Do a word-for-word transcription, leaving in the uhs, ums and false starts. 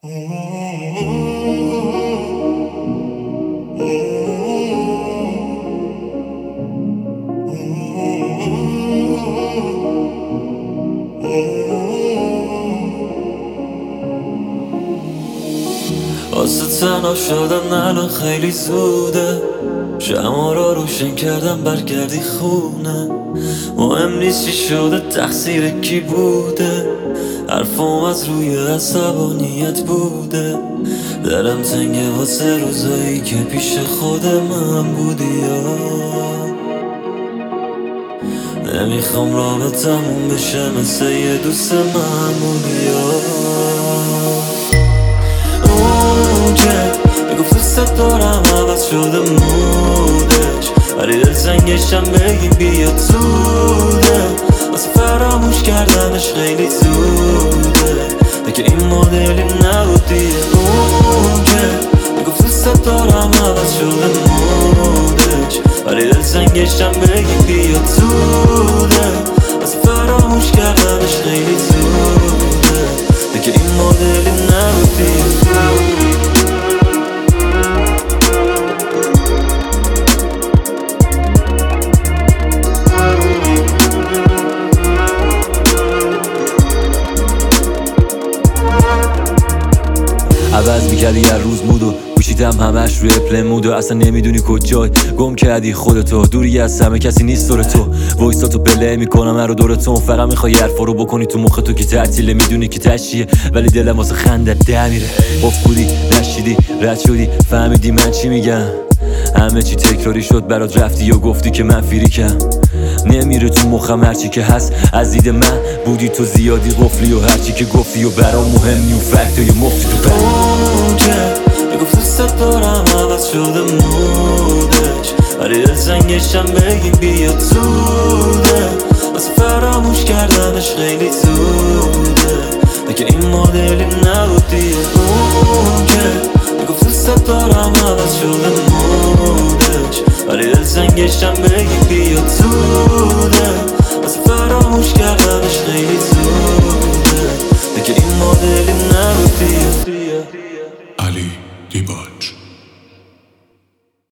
واسه تنها شدن الان خیلی زوده، شمع را روشن کردم برگردی خونه. مهم نیست چی شده، تقصیر کی بوده، حرفم از روی عصبانیت بوده. دلم تنگه واسه روزایی که پیش خود من بودی یا نمیخوام رابطمون بشه مثل یه دوست معمولی یا اون که میگفت دوست دارم عوض شده مودش، ولی دل زنگشم بگیم بیا زوده. واسه فراموش کردنش خیلی زوده، دیگه این مدلی نبودی. اون که میگفت دوست دارم عوض شده مودش، ولی دل زنگشم بگیم بیا زوده. واسه فراموش کردنش خیلی زوده، دیگه این مدلی نبودی. عوض میکردی هر روز مودو، گوشیتم همش روی پلن مودو. اصلا نمیدونی کجای گم کردی خودتو، دوری از همه کسی نیست دور تو. وایساتو بله میکنم هر دورتون، فقط میخوای حرفا رو بکنی تو مخ تو که تعطیله. میدونی که تشیه ولی دلم واسه خندت ده میره. اف بودی نشیدی رد شدی فهمیدی من چی میگم. همه چی تکراری شد برات، رفتی و گفتی که من فریکم. نمیره تو مخم هرچی که هست، از دید من بودی تو زیادی قفلی، و هرچی که گفتی و برام مهمی و فکت و یه مفتی تو بر. اون که میگفت دوست دارم عوض شده مودش، ولی دل زنگشم بگیم بیا زوده. واسه فراموش کردنش خیلی زوده، دیگه این مدلی نبودی. اون که میگفت دوست دارم عوض شده مودش، ولی دل زنگشم